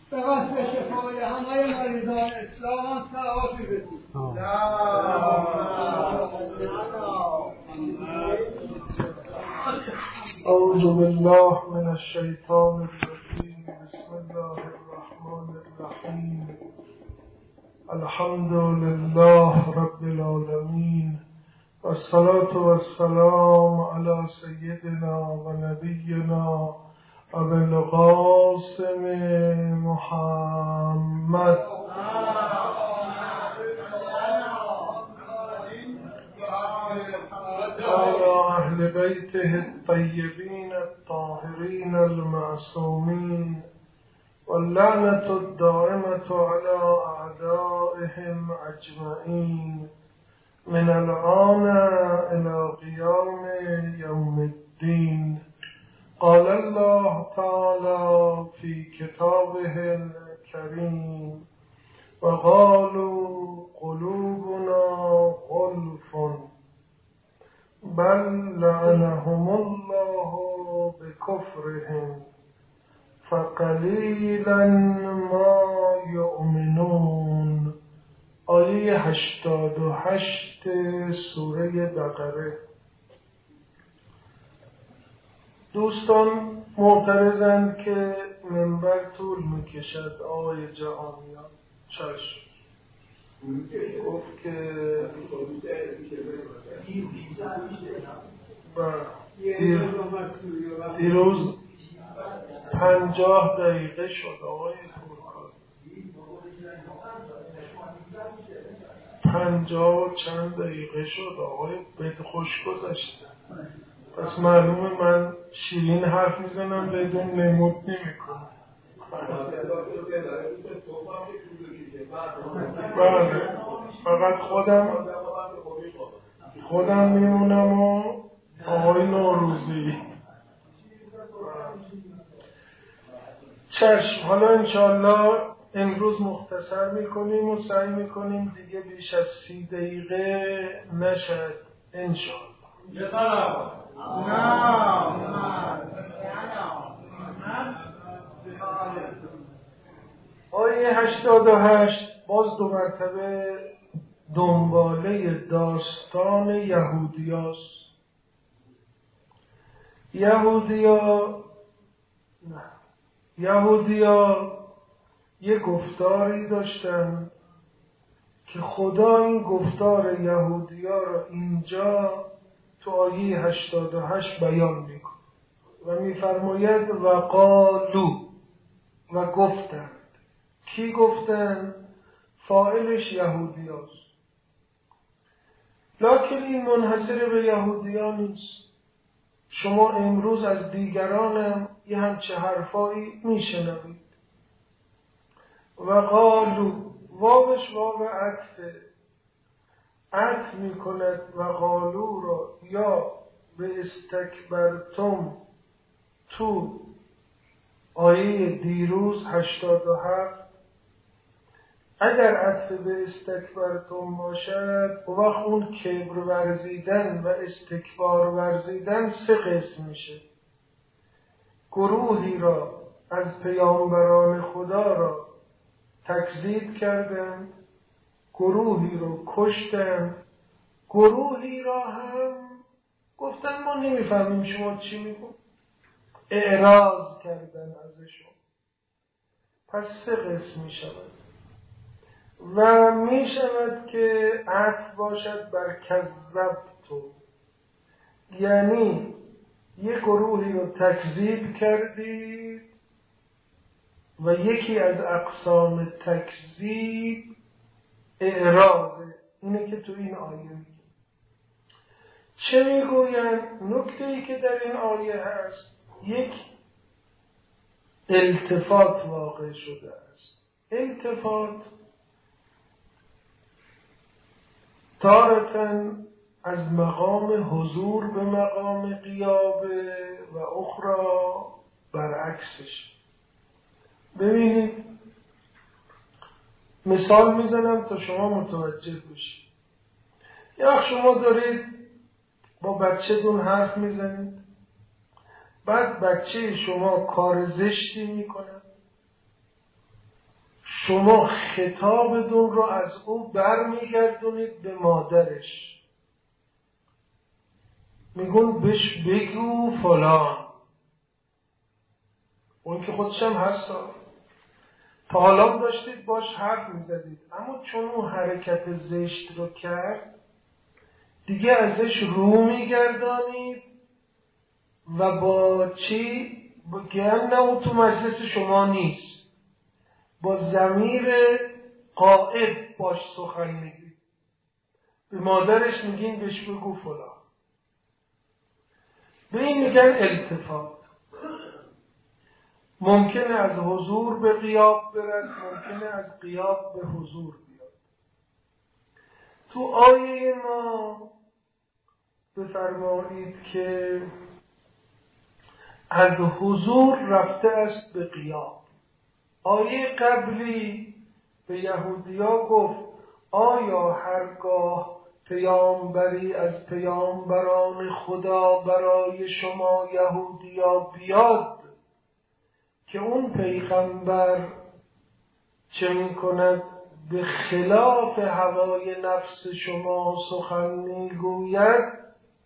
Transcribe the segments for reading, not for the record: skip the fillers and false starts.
به واسه شفای همه مریضان اسلام صلواتی رسید. اعوذ بالله من الشیطان الرجیم. بسم الله الرحمن الرحیم. الحمد لله رب العالمین والصلاة والسلام على سيدنا ونبينا أبي القاسم محمد وعلى أهل بيته الطيبين الطاهرين المعصومين واللعنة الدائمة على أعدائهم أجمعين من الآن إلى قيام يوم الدين. قال الله تعالى في كتابه الكريم وقالوا قلوبنا غلف بل لعنهم الله بكفرهم فقلیلا ما یؤمنون. آیه 88 سوره بقره. دوستان معترضند که منبر طول میکشد. آقای جهانیان چشم گفت که دیروز 50 دقیقه شد. آقای فورکاست 50 چند دقیقه شد. آقای بهت خوش گذشته. پس معلومه من شیرین حرف میزنم بدون نمود نمیکنم. بله فقط خودم میمونم و آقای نوروزی. چشم. حالا انشاءالله امروز مختصر میکنیم و سعی میکنیم دیگه بیش از 30 دقیقه نشد انشاءالله. آیه 88 باز دو مرتبه دنباله داستان یهودیاست. یهودیا یه گفتاری داشتن که خدا این گفتار یهودیا رو اینجا تو آیه 88 بیان میکنه و میفرماید وقالو و گفتند. کی گفتند؟ فاعلش یهودیاست. لکن این منحصر به یهودیا نیست. شما امروز از دیگرانم یه همچه حرفایی میشنوید. وقالو واوش واو عطف میکند وقالو را یا به استکبرتم تو آیه دیروز 87. اگر عطف به استکبرتم باشد و وقت اون کبر ورزیدن و استکبار ورزیدن 3 قسم میشه. گروهی را از پیامبران خدا را تکذیب کردند، گروهی رو کشتند، گروهی را هم گفتن ما نمیفهمیم شما چی میگو، اعراض کردن ازشون. پس 3 قسم میشود و میشود که عطف باشد بر کذبتم، یعنی یک گروهی رو تکذیب کردید و یکی از اقسام تکذیب اعراضه. اینه که تو این آیه میگه. چه میگویند؟ نکته‌ای که در این آیه هست یک التفات واقع شده است. التفات تارة از مقام حضور به مقام غیابه و اخرى برعکسش. ببینید مثال میزنم تا شما متوجه بشید. یا شما دارید با بچه‌تون حرف میزنید، بعد بچه شما کار زشتی میکنه، شما خطابتون رو از او برمیگردونید به مادرش، میگون بهش بگو فلان، اون که خودش هم هستا، تا حالا داشتید باش حرف میزدید، اما چون اون حرکت زشت رو کرد دیگه ازش رو میگردانید و با چی؟ با نه اون تو مجلس شما نیست، با ضمیر غائب باش سخن میگید، به مادرش میگین بهش بگو فلان. به این میگن التفات. ممکنه از حضور به غیاب برد، ممکنه از غیاب به حضور بیاد. تو آیه ما بفرمایید که از حضور رفته است به غیاب. آیه قبلی به یهودیا گفت آیا هرگاه پیامبری از پیامبران خدا برای شما یهودیا بیاد که اون پیغمبر چه میکند؟ به خلاف هوای نفس شما سخن میگوید.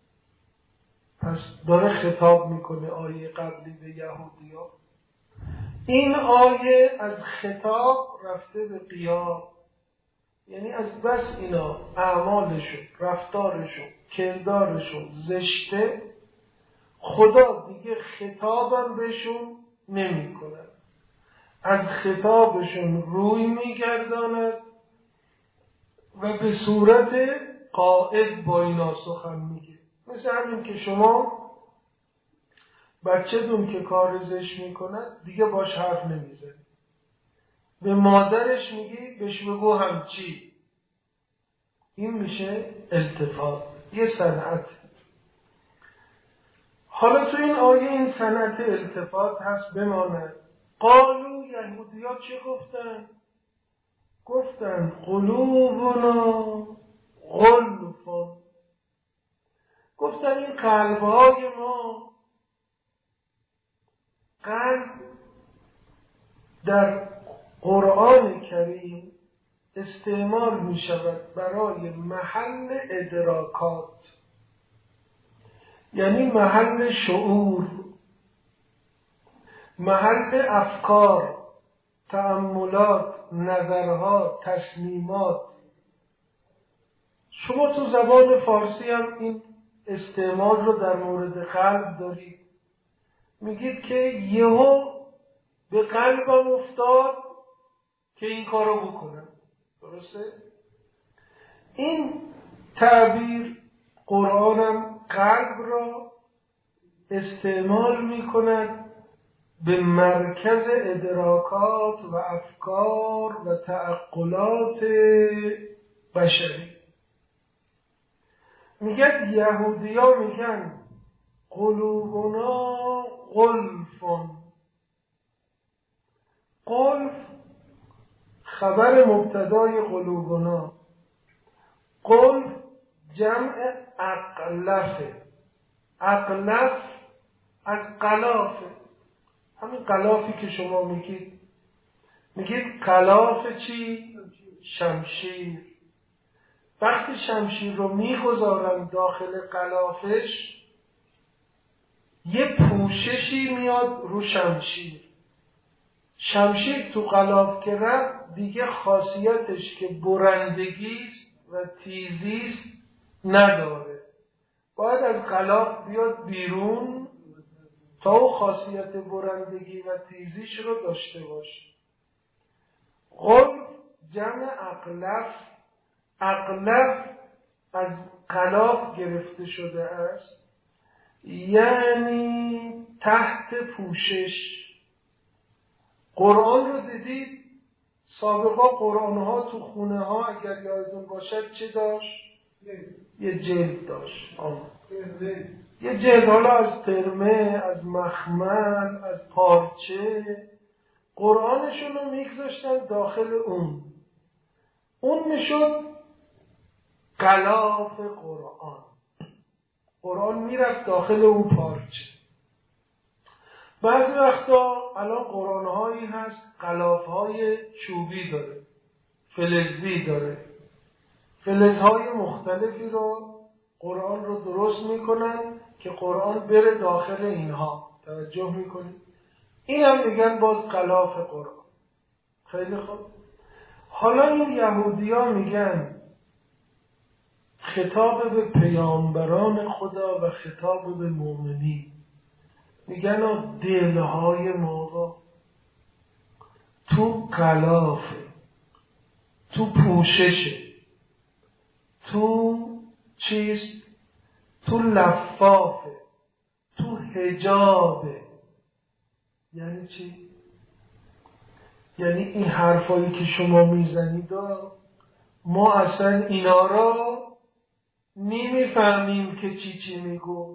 پس داره خطاب میکنه آیه قبلی به یهودیا. این آیه از خطاب رفته به غیاب، یعنی از بس اینا اعمالشون، رفتارشون، کردارشون زشته، خدا دیگه خطابم بهشون نمی کند، از خطابشون روی میگرداند و به صورت قائد با اینا سخن میگه. مثل همین که شما بچه‌تون که کار زشت میکند دیگه باش حرف نمیزنی، به مادرش میگی بهش بگو همچی. این میشه التفات، یه صنعت. حالا تو این آیه این صنعت التفات هست بماند. قالو، یهودی‌ها چه گفتن؟ گفتن قلوبنا غلف، گفتن این قلب‌های ما، قلب در قرآن کریم استعمال می شود برای محل ادراکات، یعنی محل شعور، محل افکار، تأملات، نظرها، تصمیمات. شما تو زبان فارسی هم این استعمال رو در مورد قلب دارید، میگید که یهو به قلبم افتاد که این کارو بکنم. درسته؟ این تعبیر قرآنم قلب را استعمال میکند به مرکز ادراکات و افکار و تعقلات بشری. میگن یهودیا میگن قلوبنا غلفون. غلف خبر مبتدای قلوبنا، غلف جمع اقلفه. اقلف از قلافه، همین قلافی که شما میگید قلاف چی؟ شمشیر. وقتی شمشیر رو میگذارن داخل قلافش یه پوششی میاد رو شمشیر. شمشیر تو غلاف که رفت دیگه خاصیتش که برندگیست و تیزیست نداره، باید از غلاف بیاد بیرون تا او خاصیت برندگی و تیزیش رو داشته باشه. غلف جمع اقلف، اقلف از غلاف گرفته شده است، یعنی تحت پوشش. قرآن رو دیدید سابقا قرآنها تو خونه ها اگر یادتون باشد چه داشت؟ یه جلد داشت. یه جلد، حالا از ترمه، از مخمل، از پارچه، قرآنشون رو میگذاشتن داخل اون میشد غلاف قرآن. قرآن میرفت داخل اون پارچه. بعضی وقتا الان قرآن‌هایی هست غلاف‌های چوبی داره، فلزی داره، فلزهای مختلفی رو قرآن رو درست میکنن که قرآن بره داخل اینها. توجه میکنید؟ این هم میگن باز غلاف قرآن. خیلی خوب. حالا این یهودی‌ها میگن خطاب به پیامبران خدا و خطاب به مؤمنین، میگن دلهای ما رو تو غلافه، تو پوششه، تو چیست؟ تو لفافه، تو حجابه. یعنی چی؟ یعنی این حرفایی که شما میزنید ما اصلا اینا را نمیفهمیم که چی میگو.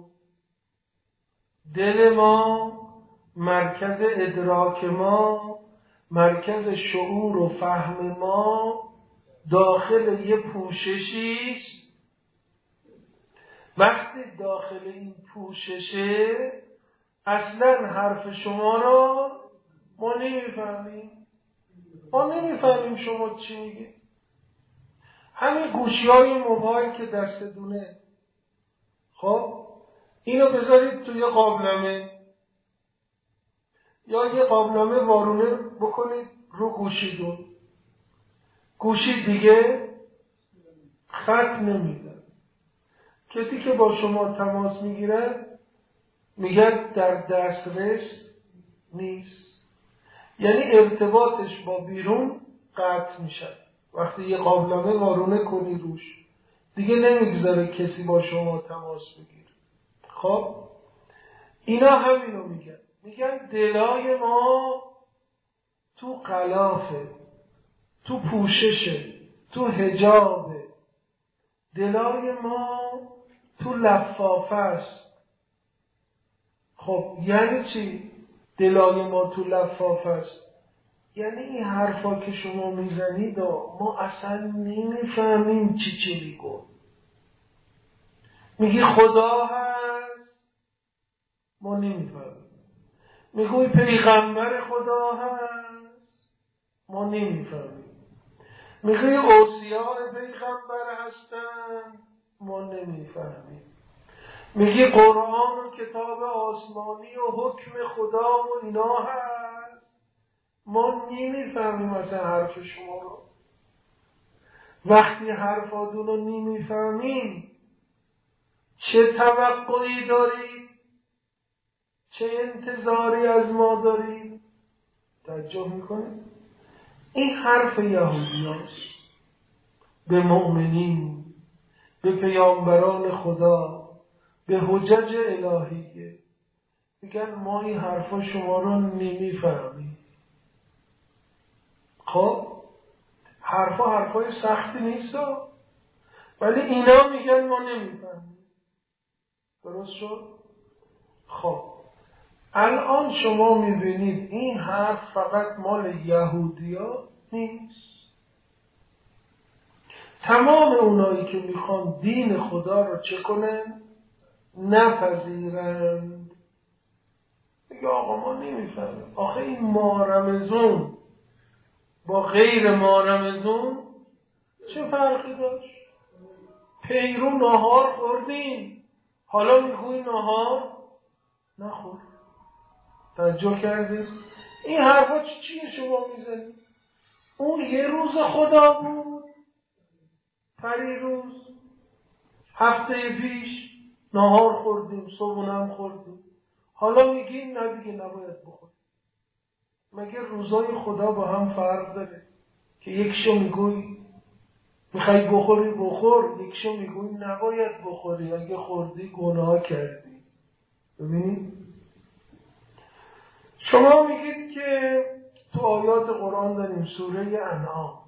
دل ما، مرکز ادراک ما، مرکز شعور و فهم ما داخل یه پوششیست. وقتی داخل این پوششه اصلا حرف شما را ما نمیفهمیم. ما نمیفهمیم شما چی میگه. همین گوشی‌های موبایل که دستتونه، خب اینو بذارید توی قابلمه یا یه قابلمه وارونه بکنید رو گوشیدون، گوشی دیگه خط نمیده. کسی که با شما تماس میگیره میگه در دسترس نیست. یعنی ارتباطش با بیرون قطع میشه. وقتی یه قابلمه وارونه کنی روش دیگه نمیگذاره کسی با شما تماس بگیره. خب اینا همینو میگن دلای ما تو غلافه، تو پوششه، تو حجابه. دلای ما تو لفافه است. خب یعنی چی؟ دلای ما تو لفافه است یعنی این حرفا که شما میزنید ما اصلا نمیفهمیم چی میگو. میگی خدا هست، ما نمیفهمیم. میگوی پیغمبر خدا هست، ما نمیفهمیم. میگوی اوصیاء پیغمبر هستن، ما نمیفهمیم. میگی قرآن و کتاب آسمانی و حکم خدا و اینا هست، ما نمیفهمیم اصلا حرف شما رو. وقتی حرفاتون رو نمیفهمیم چه توقعی دارید؟ چه انتظاری از ما دارید؟ توجه میکنید؟ این حرف یهودیاست به مؤمنین، به پیامبران خدا، به حجج الهیه. میگن ما این حرفا شما رو نمیفهمیم. خب حرفای سختی نیست ولی اینا میگن ما نمیفهمیم. درست شد؟ خب الان شما میبینید این حرف فقط مال یهودیا نیست. تمام اونایی که میخوان دین خدا رو چه کنن؟ نپذیرند. میگه آقا ما نمیفهمیم. آخه این ماه رمضان با غیر ماه رمضان چه فرقی داشت؟ پیرو نهار خوردیم، حالا میگوی نهار نخور. توجه کردید؟ این حرفا چیه شما میزنید؟ اون یه روز خدا بود، پریروز هفته پیش نهار خوردیم، صبحونه هم خوردیم، حالا میگیم نه دیگه نباید بخور. مگه روزای خدا با هم فرق داره که یکشو میگوی میخوای بخوری بخور، یکشو میگوی نباید بخوری، اگه خوردی گناه کردی. ببینید شما میگید که تو آیات قرآن داریم سوره انعام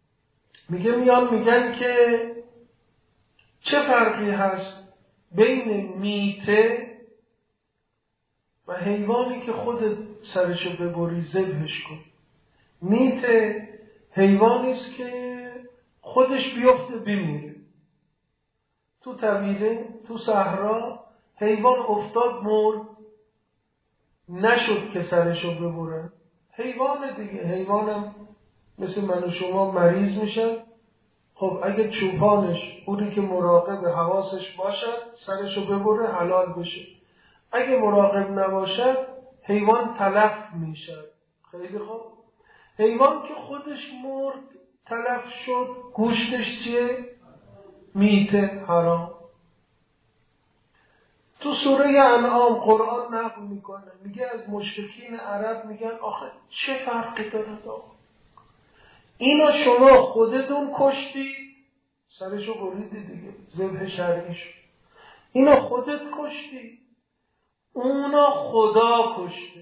میگن که چه فرقی هست بین میته و حیوانی که خودت سرشو ببری ذبحش کن. میته حیوانی است که خودش بیفته بمیره. تو طویله، تو صحرا حیوان افتاد مرد، نشد که سرشو ببرن. حیوان دیگه، حیوانم مثل من و شما مریض میشه. خب اگه چوپانش اونی که مراقب حواسش باشد سرشو ببره حلال بشه، اگه مراقب نباشد حیوان تلف میشه. خیلی خوب، حیوان که خودش مرد تلف شد گوشتش چیه؟ میته، حرام. تو سوره انعام قرآن نقل میکنه، میگه از مشرکین عرب میگن آخه چه فرقی داره آخه؟ اینو شما خودتون کشتی، سرشو بریدی دیگه، ذبح شرعی شد. اینو خودت کشتی، اونا خدا کشته،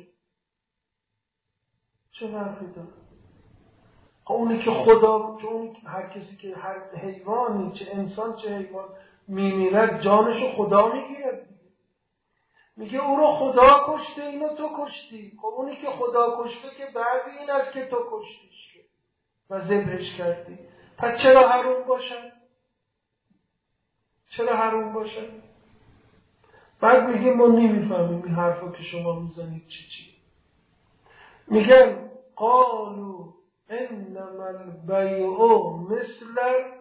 چه فرقی داره؟ اونی که خدا، چون هر کسی که هر حیوانی، چه انسان چه حیوان میمیرد جانشو خدا میگیرد. میگه او رو خدا کشته، اینو تو کشتی. خب اونی که خدا کشته که بعضی این است که تو کشتیش و ذبحش کردی، پس چرا حروم باشن؟ چرا حروم باشن؟ بعد میگه ما نمیفهمیم این حرفا که شما میزنید چی. میگن قالوا انما البیع مثل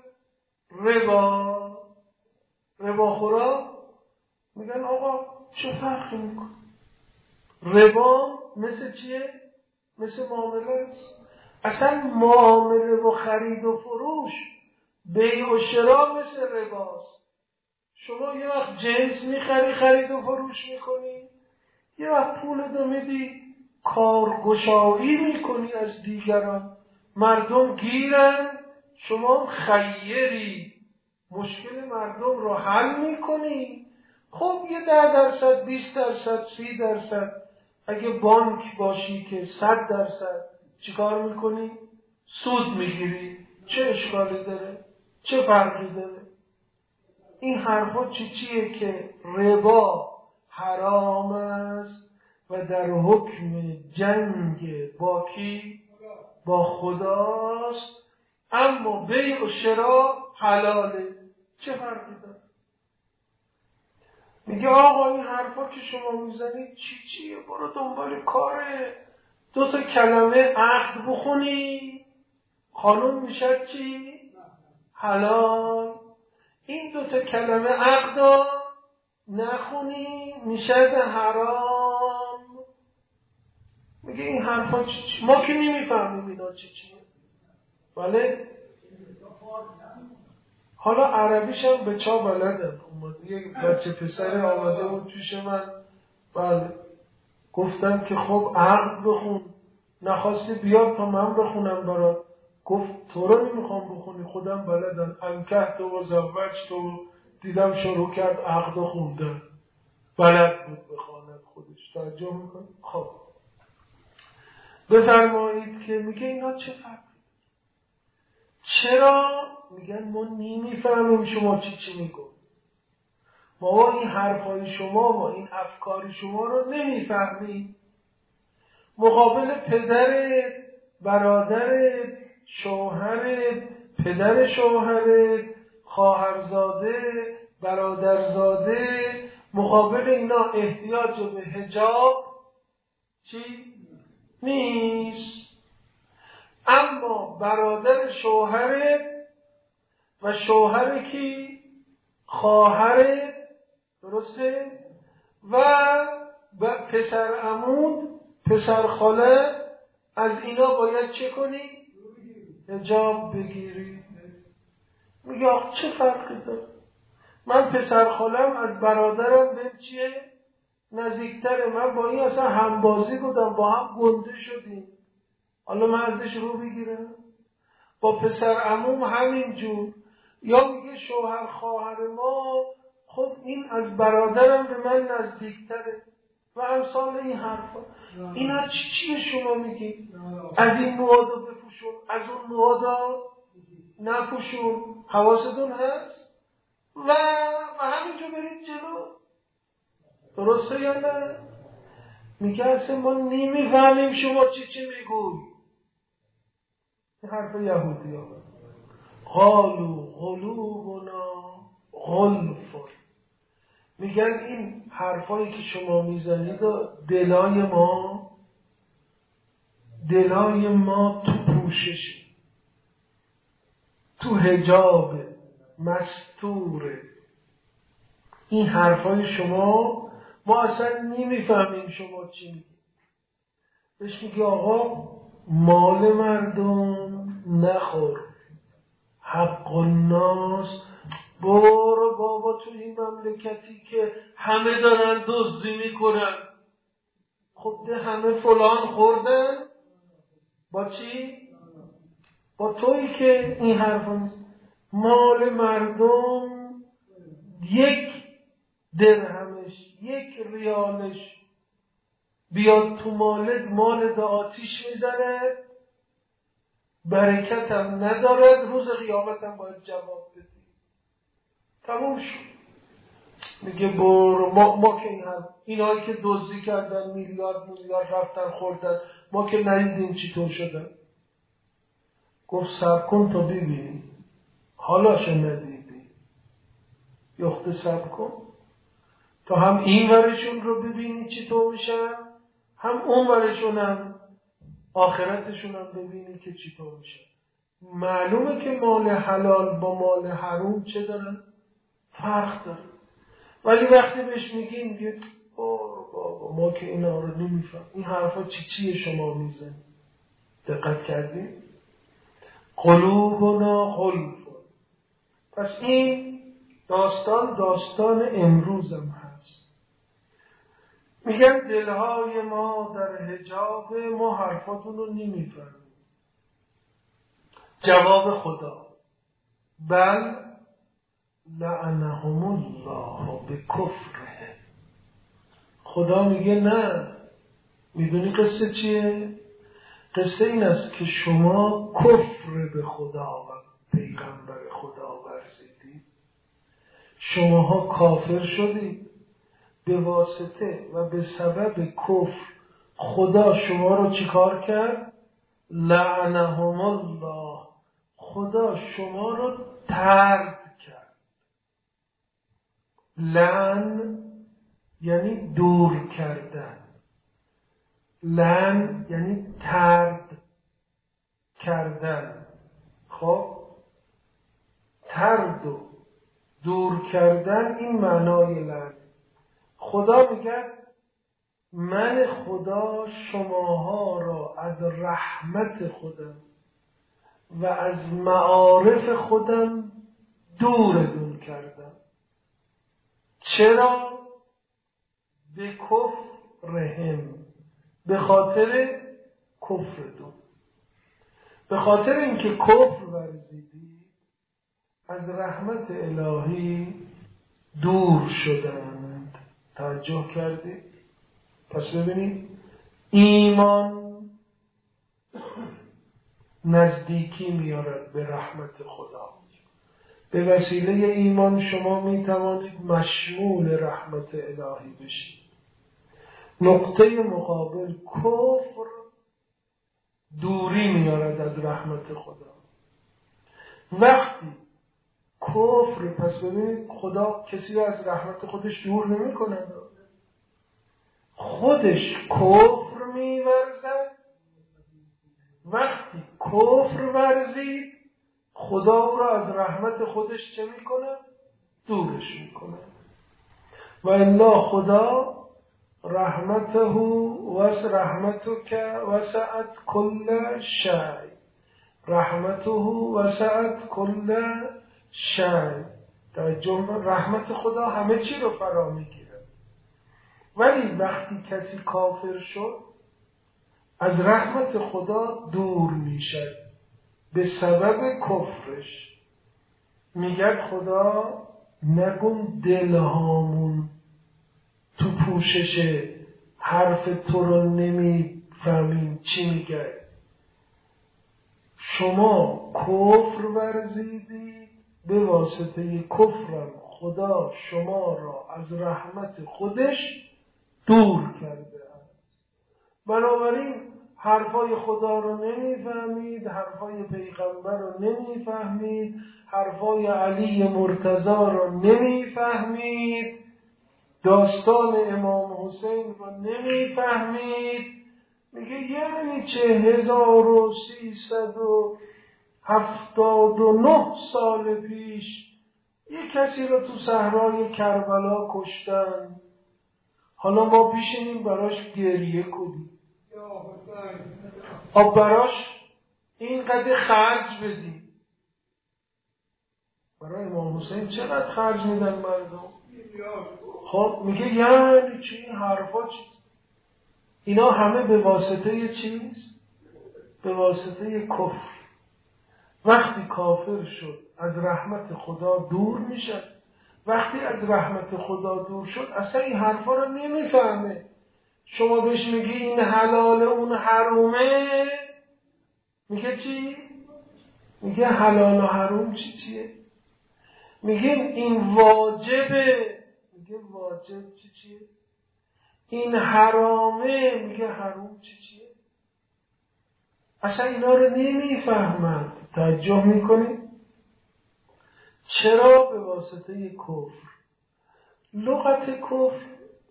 ربا. ربا خورا میگن آقا چه فرقی میکنه؟ ربا مثل چیه؟ مثل معامله است. اصلا معامله و خرید و فروش، بیع و شرا مثل رباست. شما یه وقت جنس میخری خرید و فروش میکنی، یه وقت پولتو میدی کارگشایی میکنی از دیگران، مردم گیرن، شما خیری مشکل مردم رو حل میکنی. خب یه 10%، 20%، 30%، اگه بانک باشی که 100% چیکار میکنی؟ سود میگیری. چه اشکالی داره؟ چه فرقی داره؟ این حرفا چیه که ربا حرام است و در حکم جنگ با کی؟ با خداست، اما بیع و شرا حلاله. چه فرقی داره؟ میگه آقا این حرفا که شما میزنید چیه؟ برو دنبال کاره. 2 کلمه عقد بخونی خانوم میشه چی؟ حلال. این 2 کلمه عقد نخونی میشه حرام. میگه این حرفا چی؟ ما که نمیفهمیم اینا چیه. بله؟ حالا عربیش هم به چا بلدم. یک بچه پسر آمده بود پیش من، بله، گفتم که خب عقد بخون، نخواستی بیاد تا من بخونم برات. گفت تو رو نمیخوام بخونی، خودم بلدم. انکحت و زوجت و دیدم شروع کرد عقد و خوندن، بلد بود بخواند خودش. توجه میکنی؟ خب بفرمایید که میگه اینا چه فرقی؟ چرا؟ میگن ما نمیفهمیم شما چی میگو. ما این حرفای شما و این افکار شما رو نمیفهمیم. مقابل پدرت، برادرت، شوهرت، پدر شوهرت، خواهرزاده، برادرزاده، مقابل اینا احتیاج به حجاب چی؟ نیست. اما برادر شوهرت و شوهر کی؟ خواهرت، درسته؟ و پسر عمود، پسر خاله، از اینا باید چه کنی؟ حجاب بگیری. میگه چه فرقی داره؟ من پسر خالم از برادرم به چیه؟ نزدیکتره. من با این اصلا همبازی بودم، با هم گنده شدیم، حالا من ازش رو بگیرم. با پسر عموم همین جور. یا میگه شوهر خواهر ما، خب این از برادرم به من نزدیکتره و امثال این حرفا. اینا چیه شما میگی؟ از این موادو بپوشون، از اون موادو نپوشون. حواستون هست؟ و همینجا برید جلو. درسته یا نه؟ میگه اصلا ما نمیفهمیم شما چی میگوی. این حرف یهودی ها. قالوا قلوبنا غلف. میگن این حرفایی که شما میزنید دلای ما تو پوشش، تو حجاب مستوره. این حرفای شما ما اصلا نمیفهمیم شما چی میگید. بهش میگی آقا مال مردم نخور، حق الناس. برو بابا تو این مملکتی که همه دارن دزدی میکنن، خب ده همه فلان خوردن با چی؟ با تویی که این حرفا نیست. مال مردم 1 درهمش 1 ریالش بیاد تو مال آتیش میزنه، برکت هم ندارد، روز قیامت هم باید جواب بدی. تموم شد. میگه برو ما که اینایی که دزدی کردن میلیارد رفتن خوردن، ما که ندیدیم چی طور شدن. گفت صبر کن تا ببینی، حالاشو ندیدی، یخته صبر کن تا هم این ورشون رو ببینی چی طور میشن، هم اون ورشون هم آخرتشون هم ببینی که چی طور میشن. معلومه که مال حلال با مال حرام چه دارن؟ فرق داره. ولی وقتی بهش میگه بابا ما که اینا رو نمیفهم، این حرفا چیه شما میزنی؟ دقت کردی؟ قلوبنا غلف. پس این داستان امروزم هست. میگن دلهای ما در حجاب، ما حرفاتون رو نمیفهمیم. جواب خدا بل لعنهم الله بکفرهم. خدا میگه نه. میدونی قصه چیه؟ قصه این است که شما کفر به خدا و پیغمبر خدا ورزیدید. شماها کافر شدید. به واسطه و به سبب کفر خدا شما رو چیکار کرد؟ لعنهم الله. خدا شما رو طرد کرد. لعن یعنی دور کردن، لعن یعنی طرد کردن. خب طرد و دور کردن این معنای لعن. خدا میگه من خدا شماها را از رحمت خودم و از معارف خودم دورتون کردم. چرا؟ به کفرهم، به خاطر کفرتون، به خاطر اینکه کفر ورزیدی از رحمت الهی دور شدند. توجه کردید؟ پس ببینید ایمان نزدیکی میارد به رحمت خدا. به وسیله ایمان شما می توانید مشمول رحمت الهی بشید. نقطه مقابل کفر دوری میارد از رحمت خدا. وقتی کفر، پس ببینید خدا کسی رو از رحمت خودش دور نمی کند، خودش کفر می ورزد. وقتی کفر ورزید خدا او را از رحمت خودش چه می کند؟ دورش می کند. و الا خدا رحمته رحمتک وسعت کل شیء. رحمته وسعت کل شیء. در جمله رحمت خدا همه چی رو فرا میگیره. ولی وقتی کسی کافر شد از رحمت خدا دور میشه به سبب کفرش. میگه خدا نگون دلهامون تو پوشش حرف تو رو نمیفهمیم چی میگه. شما کفر ورزیدی، به واسطه کفرم خدا شما را از رحمت خودش دور کرده است. بنابراین حرفای خدا رو نمیفهمید، حرفای پیغمبر رو نمیفهمید، حرفای علی مرتضی رو نمیفهمید، داستان امام حسین رو نمیفهمید، میگه یعنی چه 1379 سال پیش یک کسی رو تو صحرای کربلا کشتن، حالا ما پیشینیم براش گریه کنیم، براش اینقدر خرج بدیم. برای امام حسین چقدر خرج میدن مردم؟ خب میگه یعنی چی این حرفا چیست؟ اینا همه به واسطه چیست؟ به واسطه کفر. وقتی کافر شد از رحمت خدا دور میشه. وقتی از رحمت خدا دور شد اصلا این حرفا رو نمیفهمه. شما بهش میگی این حلال اون حرومه، میگه چی؟ میگه حلال و حروم چیه؟ میگه این واجبه، میگه واجب چیه؟ این حرامه، میگه حروم چیه؟ اصلا اینا رو نمیفهمند. توجه میکنید؟ چرا؟ به واسطه کفر. لغت کفر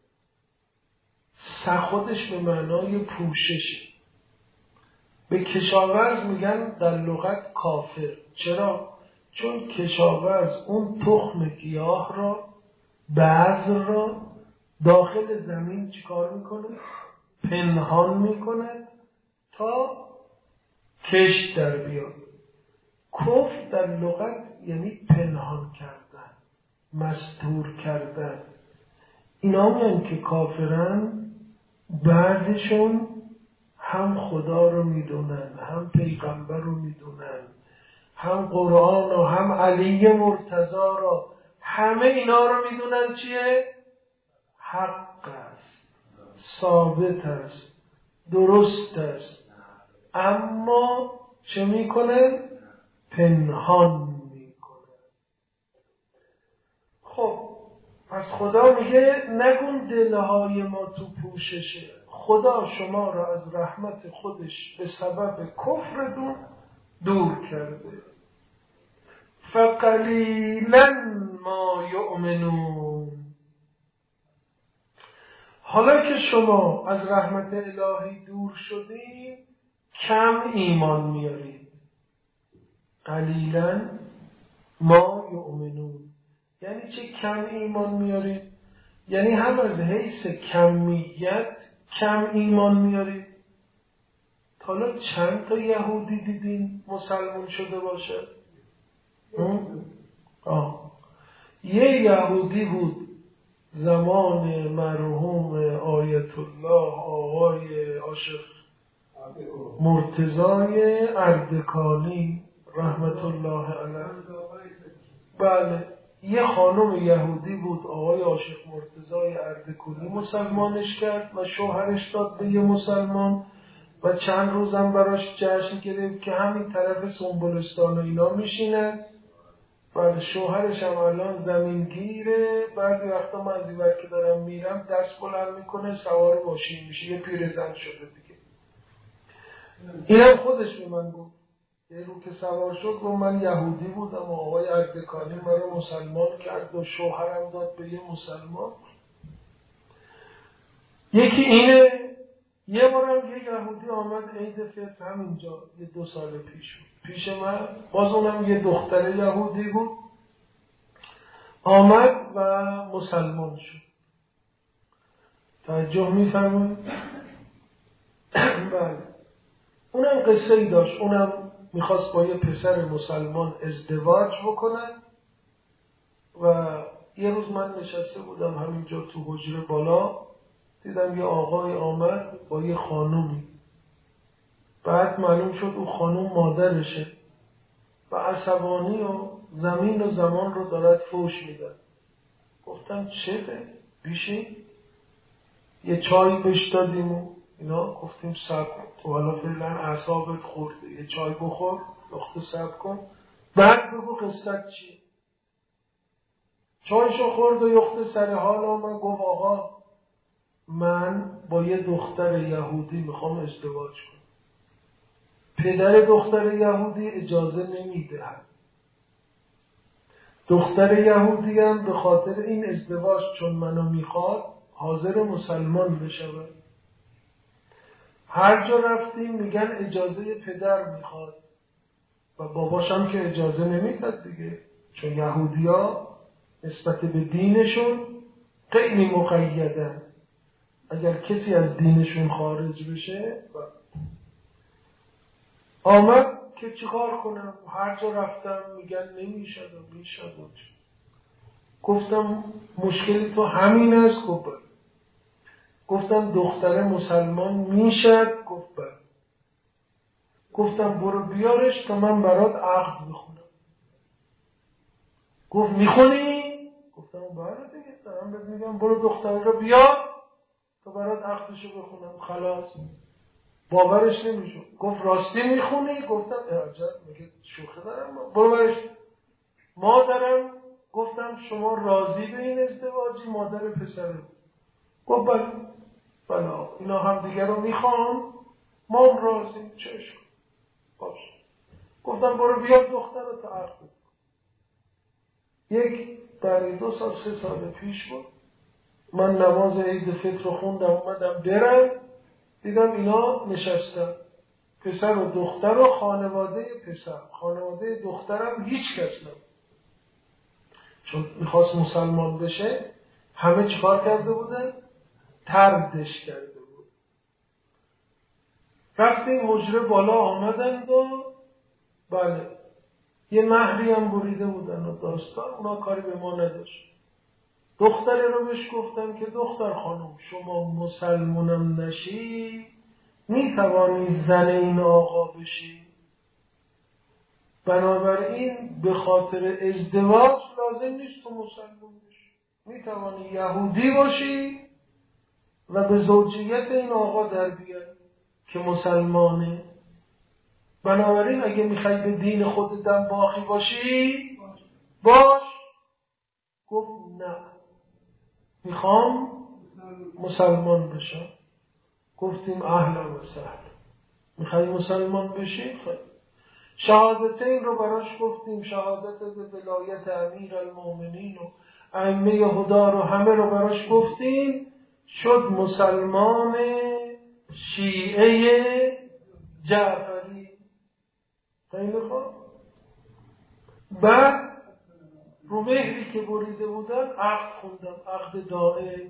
خودش به معنای پوشش. به کشاورز میگن در لغت کافر. چرا؟ چون کشاورز اون تخم گیاه را، بذر را داخل زمین چیکار میکنه؟ پنهان میکنه تا کشت در بیاد. کفر در لغت یعنی پنهان کردن، مستور کردن. اینا میگن که کافرن، بعضیشون هم خدا رو میدونن، هم پیغمبر رو میدونن، هم قرآن و هم علی مرتضی رو، همه اینا رو میدونن چیه؟ حق است، ثابت است، درست است، اما چه میکنن؟ پنهان میکنن. خب پس خدا میگه نگون دلهای ما تو پوششه. خدا شما را از رحمت خودش به سبب کفرتون دور کرده. فقلیلا ما یؤمنون. حالا که شما از رحمت الهی دور شدید کم ایمان میارید. قلیلا ما یؤمنون یعنی چه کم ایمان میارید؟ یعنی هم از حیث کمیت کم ایمان میارید. حالا چند تا یهودی دیدین مسلمان شده باشه؟ یه یهودی بود زمان مرحوم آیت الله آقای عاشق مرتضای اردکانی رحمت الله علیه. بله، یه خانم یهودی بود آقای عاشق مرتضای اردکانی مسلمانش کرد و شوهرش داد به یه مسلمان و چند روزم براش جشن گرفت که همین طرف سنبلستان و اینا میشینن. بله، شوهرش هم الان زمینگیره. بعضی وقتا من از این ور که دارم میرم دست بلند میکنه سوار ماشین میشه، یه پیرزن شده دیگه. اینم خودش به من گفت، یه رو که سوار شد گفت من یهودی بودم و آقای اردکانی من رو مسلمان کرد و شوهرم داد به یه مسلمان. یکی اینه. یه بارم یه یهودی آمد عید فطر همینجا یه 2 سال پیش بود پیش من، باز اونم یه دختر یهودی بود، آمد و مسلمان شد. توجه می‌فرمایید؟ بله. اونم قصه ای داشت. اونم میخواست با یه پسر مسلمان ازدواج بکنه و یه روز من نشسته بودم همینجا تو حجره بالا، دیدم یه آقای آمد با یه خانومی. بعد معلوم شد اون خانوم مادرشه و عصبانی و زمین و زمان رو دارد فوش میدن. گفتم چته؟ بیشین؟ یه چای بهش دادیم و اینا، گفتیم صبر کن تو حالا فعلا اعصابت خورده، یه چای بخور، لخت صبر کن، بعد بگو قصت چیه. چایشو خورد و یخت سر حال آمد گفت آقا من با یه دختر یهودی میخوام ازدواج کنم. پدر دختر یهودی اجازه نمیده. دختر یهودی هم به خاطر این ازدواج چون منو میخواد حاضر مسلمان بشود. هر جا رفتیم میگن اجازه پدر میخواد و باباشم که اجازه نمیداد دیگه، چون یهودیا نسبت به دینشون خیلی مقیدن. اگر کسی از دینشون خارج بشه آمد که چیکار کنم. هر جا رفتم میگن نمیشد و میشد. گفتم مشکلی تو همین است؟ گفتم دختر مسلمان میشد؟ گفت بله. گفتم برو بیارش تا من برات عقد بخونم. گفت میخونی؟ گفتم بله دیگه، دارم بهت میگم برو دختر رو بیار تا برات عقدشو بخونم. خلاص باورش نمیشد. گفت راستی میخونی؟ گفتم عجب، میگه شوخی دارم؟ برو برش. مادرم گفتم شما راضی به این ازدواجی؟ مادر پسره گفت بله. بله اینا هم دیگر رو میخوان، ما هم راضی. چشم باش. گفتم برو بیار دختر رو تا عقد. برای 2 سال 3 سال پیش بود، من نماز عید فطر رو خوندم اومدم برم، دیدم اینا نشستن، پسر و دختر و خانواده پسر. خانواده دخترم هیچ کس نبود، چون میخواست مسلمان بشه. همه چیکار کرده بودن؟ طردش کرده بود. رفتیم حجره بالا آمدند و بله یه مهری هم بریده بودن و داستان. اونا کاری به ما نداشت. دختری رو بهش گفتم که دختر خانم شما مسلمانم نشی میتوانی زن این آقا بشی، بنابراین به خاطر ازدواج لازم نیست تو مسلمان بشی، میتوانی یهودی باشی و به زوجیت این آقا در بیای که مسلمانه. بنابراین اگه میخوای به دین خودت دم باقی باشی باش. گفت نه میخوام مسلمان بشم. گفتیم اهلا و سهلا، میخوای مسلمان بشی؟ خیلی. شهادتین رو براش گفتیم، شهادت به ولایت امیر المؤمنین و ائمه هدا رو همه رو براش گفتیم. شد مسلمان شیعه جعفری. خیلی خوب. بعد رو مهری که بریده بودن عقد خوندم، عقد دائم.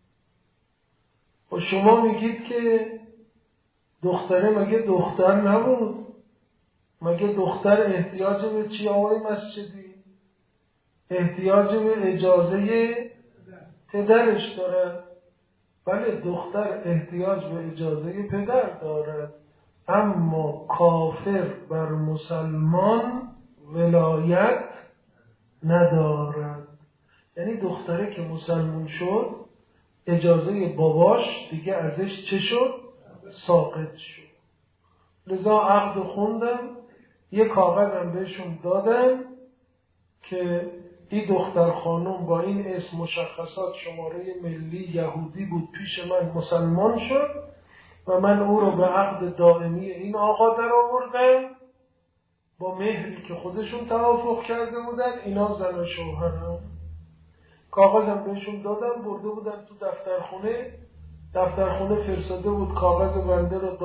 و شما میگید که دختره مگه دختر نبود؟ مگه دختر احتیاج به چی آقای مسجدی؟ احتیاج به اجازه پدرش دارد. بله دختر احتیاج به اجازه پدر دارد، اما کافر بر مسلمان ولایت ندارد. یعنی دختره که مسلمان شد اجازه باباش دیگه ازش چه شد؟ ساقط شد. لذا عقد خوندم، یه کاغذم بهشون دادم که این دختر خانم با این اسم مشخصات شماره ملی یهودی بود، پیش من مسلمان شد و من او رو به عقد دائمی این آقا در آوردم با مهری که خودشون توافق کرده بودن. اینا زن و شوهرم. کاغذم بهشون دادم، برده بودن تو دفترخونه فرستاده بود کاغذ بنده رو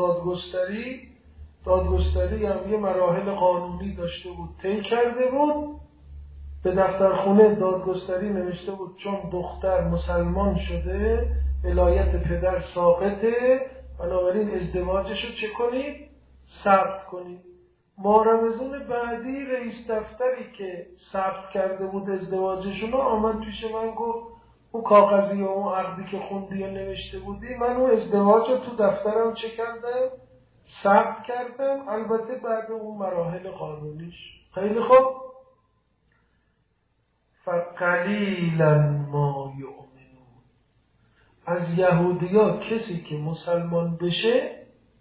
دادگستری هم یه مراحل قانونی داشته بود، طی کرده بود. به دفترخونه دادگستری نوشته بود چون دختر مسلمان شده ولایت پدر ساقطه، بنابراین ازدواجش رو چه کنید؟ ثبت کنید. ماه رمضان بعدی رئیس دفتری که ثبت کرده بود ازدواجشون آمد پیش من گفت اون کاغذی و اون عقدی که خوندی و نوشته بودی من اون ازدواج رو تو دفترم چه کردم؟ ثبت کردم، البته بعد اون مراحل قانونیش. خیلی خوب. فقلیلا ما یؤمنون. از یهودیا کسی که مسلمان بشه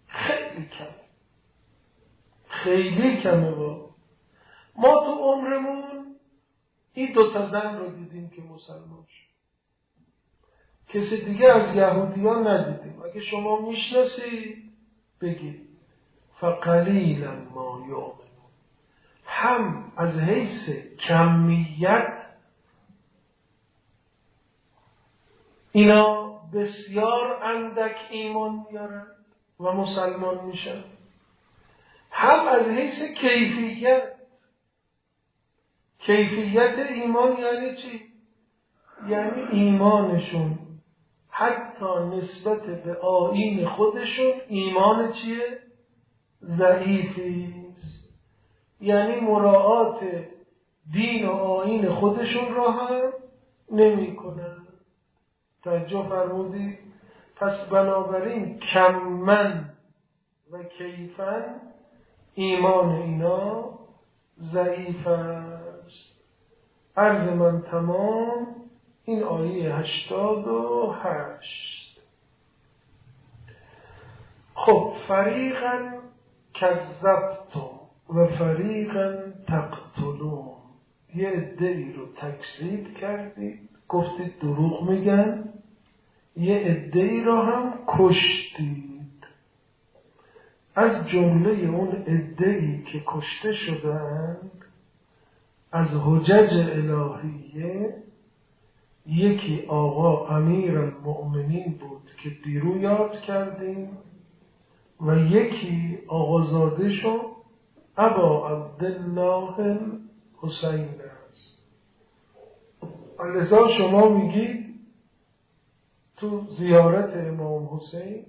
خیلی کمه. ما تو عمرمون این 2 زن رو دیدیم که مسلمان شد، کسی دیگه از یهودیا ندیدیم. اگه شما میشناسید بگید. فقلیلا ما یؤمنون. هم از حیث کمیت اینا بسیار اندک ایمان میارن و مسلمان میشن، هم از حیث کیفیت ایمان. یعنی چی؟ یعنی ایمانشون حتی نسبت به آیین خودشون ایمان چیه؟ ضعیفیست. یعنی مراعات دین و آیین خودشون را هم نمی کنن. توجه فرمودید؟ پس بنابراین کمن و کیفن ایمان اینا ضعیف است. عرض من تمام. این آیه 88. خب فریقا کذبتم و فریقا تقتلون، یه عده‌ای رو تکذیب کردید، گفتید دروغ میگن، یه عده‌ای رو هم کشتید. از جمله اون عده‌ای که کشته شدند از حجج الهیه یکی آقا امیرالمؤمنین بود که دیرو یاد کردیم و یکی آقازادهشون ابا عبدالله حسین است. لذا شما میگید تو زیارت امام حسین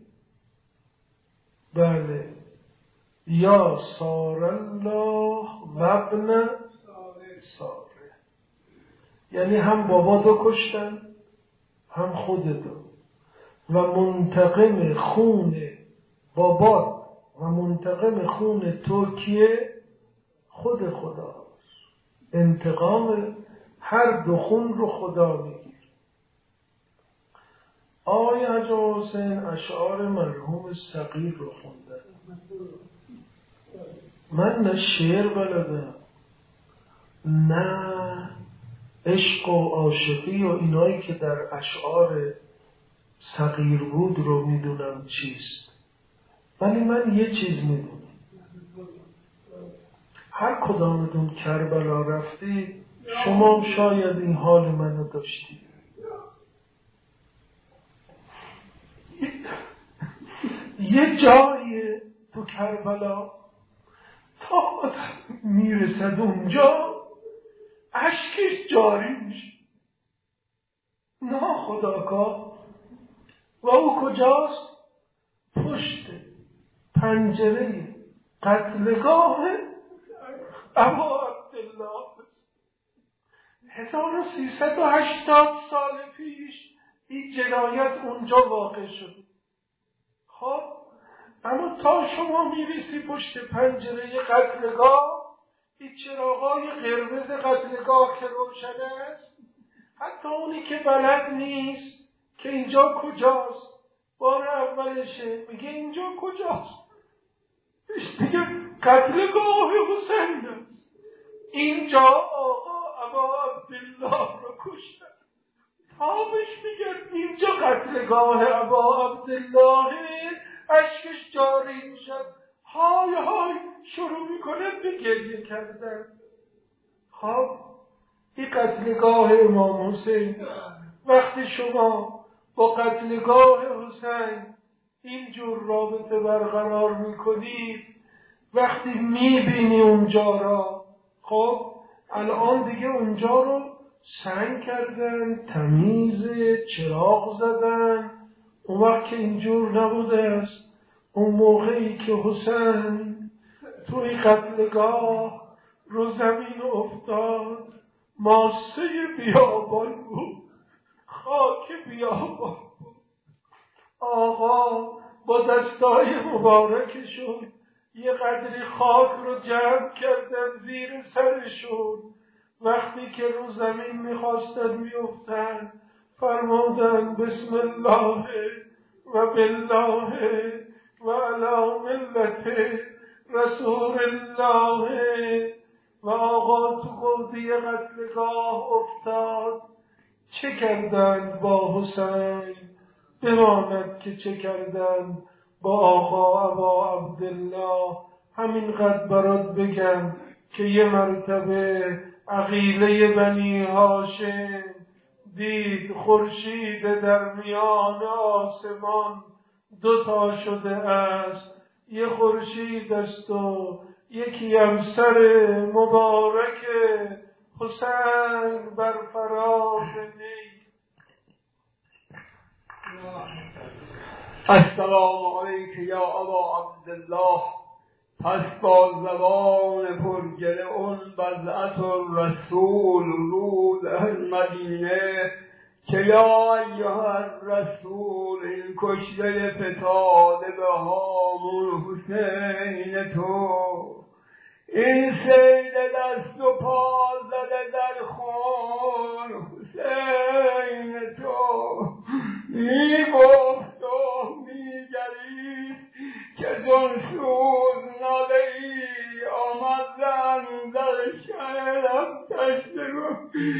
بله یا سار الله و ابن ساره، یعنی هم بابا دو کشتن هم خود دو، و منتقم خون بابا و منتقم خون تو کیه؟ خود خداست. انتقام هر دو خون رو خدا میگیر. آقای حاج حسین اشعار مرحوم صغیر رو خوندن. من نه شعر بلدم نه عشق و عاشقی و اینایی که در اشعار صغیر بود رو میدونم چیست، ولی من یه چیز میدونم، هر کدامتون کربلا رفتی شما شاید این حال منو داشتی. یه جایی تو کربلا تا آدم میرسد اونجا اشکش جاری میشه ناخودآگاه. و او کجاست؟ پشت پنجره قتلگاه ابا عبدالله. 1380 سال پیش این جنایت اونجا واقع شد. خب اما تا شما میرسی پشت پنجره قتلگاه، این چراغای قرمز قتلگاه که روشن است، حتی اونی که بلد نیست که اینجا کجاست بار اولشه میگه اینجا کجاست، میگه قتلگاه حسین است، اینجا آقا ابا عبدالله رو کشتن. تابش میگه اینجا قتلگاه ابا عبدالله، اشکش جاری میشد، های های شروع میکنه به گریه کردن. خب این قتلگاه امام حسین. وقتی شما با قتلگاه حسین اینجور رابطه برقرار میکنید، وقتی میبینی اونجا را، خب الان دیگه اونجا رو سنگ کردن، تمیز چراغ زدن. اون وقت که اینجور نبوده است. اون موقعی که حسین توی قتلگاه رو زمین افتاد، ماسه بیابان بود، خاک بیابان بود. آقا با دستای مبارکشون یه قدری خاک رو جمع کردن زیر سرشون. وقتی که رو زمین میخواستن میافتن فرمودن بسم الله و بالله و علی ملت رسول الله. و آقا تو گودی قتلگاه افتاد. چه کردند با حسین؟ بماند که چه کردند با آقا ابا عبدالله. همینقدر برات بگم که یه مرتبه عقیله بنی هاشم دید خورشید در میان آسمان دوتا شده است، یه خورشید است و یکی هم سر مبارک حسین بر فراز نی. السلام علیک یا ابا عبدالله. پس با زبان پرگله اون بضعت الرسول رود المدینه که یا ایها الرسول این کشته فتاده به هامون حسین تو، این سید دست و پا زده در خون حسین تو، می گفت و می گرید که دنسوز نبهی آمدن در شهرم تشت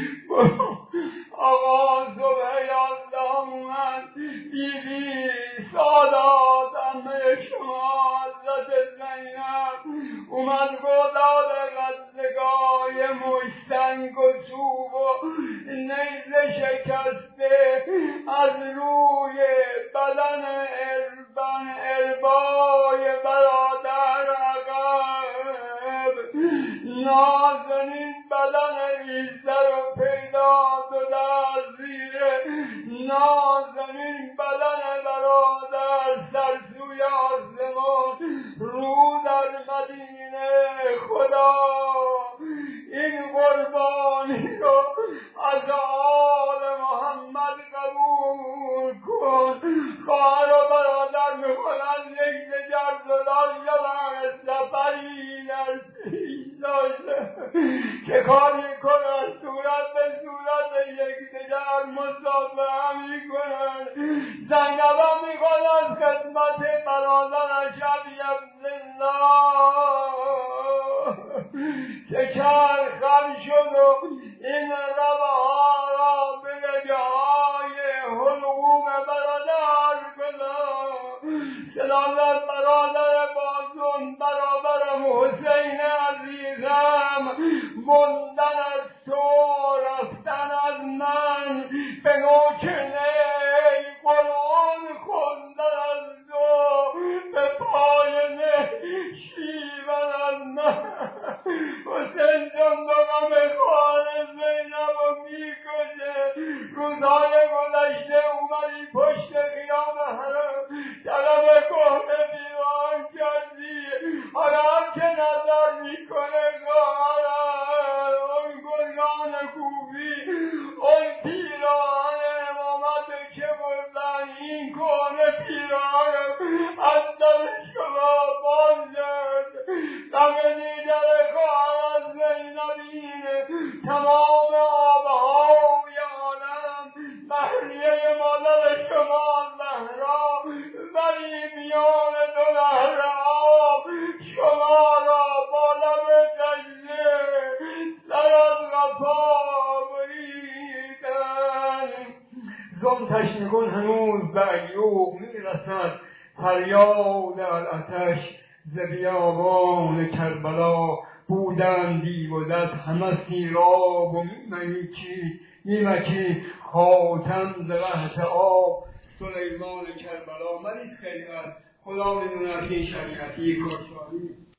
آقا صبح 11 من بیبی سادات امه شما حضرت زینب اومد گدال غزگاه مشتنگ و چوب و نیزه شکسته از روی بدن اربای برادر عقب نازنین بدن ریزه رو پیدا داده از زیر نازنین بدن برادر سرسوی آسمان رو در مدینه. خدا این قربانی رو از آل محمد قبول کن. خواهر و برادر میخونن یک دگر زدار شدن سفری در پیش داشته که کاری کنن صورت به صورت یک دگر مصافحه میکنن. زینبم میخواد از خدمت برادر شبی عبدالله که خم شد و این رواها را به رجهای حلقوم برادر کنم. سلامت برادر بازم برابرم حسین عزیزم، موندن از تو رفتن از من به نوچنه قرآن خوندن از تو به پایانه شیون از من. حسین جان دارم خواهر زینب رو میکشه. روزهای گذشته اومدی پشت خیام حرم طلب کهنه دیوان کردی، حالا که نظر میکنه خواهرم اون گلان کوبی اون پیراهن امامت که بردن این کهنه پیراهن از دم شما باز شد. غم دیگر خواهر زینبینه تمام آبهای عالم مهریه مادر شما زهرا ولی میان دو نهر آب شما را با لب سجده سر از غفا بریدن. زم تشنگون هنوز به ایوب میرسد فریاد العطش ز بیابان کربلا. بودن دیو و دد همه سیراب و میمکی خاتم ز وحت آب سلیمان کربلا. ولی خیلی خدا میدونه که شریعتی کشایی